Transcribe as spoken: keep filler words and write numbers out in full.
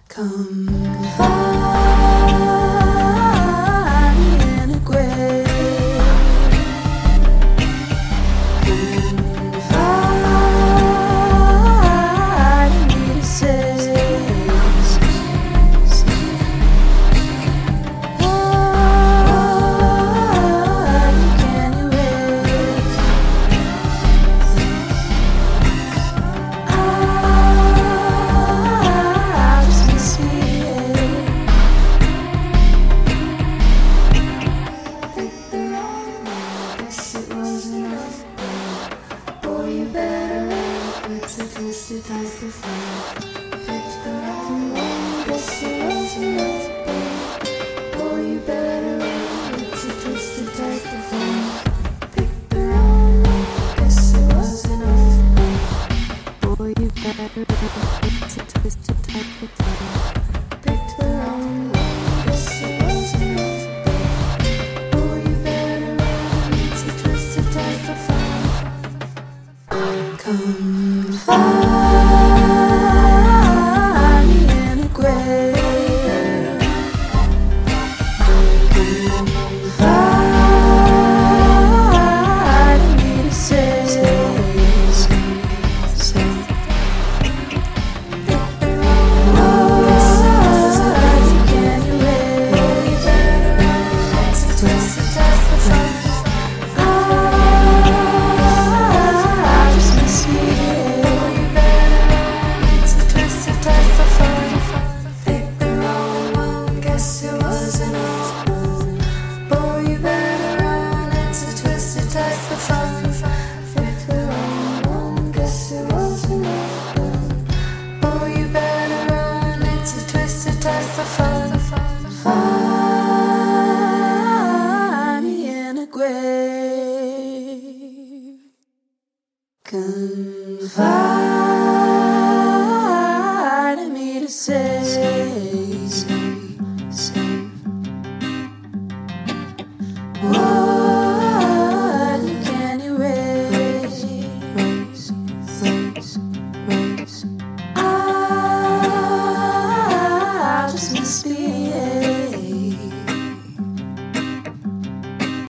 Come find me in a grave. Come find me to save. Oh, you can't erase. I just can see it. Picked the wrong one, guess it wasn't us. Boy, you better run, it's a twisted type of fun. Picked the wrong one, guess it wasn't us. Boy, you better run, it's a twisted type of fun. Picked the wrong one, guess it wasn't us. Boy, you better run, it's a twisted type of fun. Picked the wrong one, guess it wasn't us. Boy, you better run, it's a twisted type of fun. Come find me in a grave. Come find me to save. Save. Oh, you can't erase. It's a twisted type of fun. I just can see it. It's a twisted type of fun. Picked the wrong one, guess it wasn't us. Boy, you better run, it's a twisted type of fun. Picked the wrong one, guess it wasn't us. Boy, you better run, it's a twisted type of fun. Find me in a grave. Confide in me to say.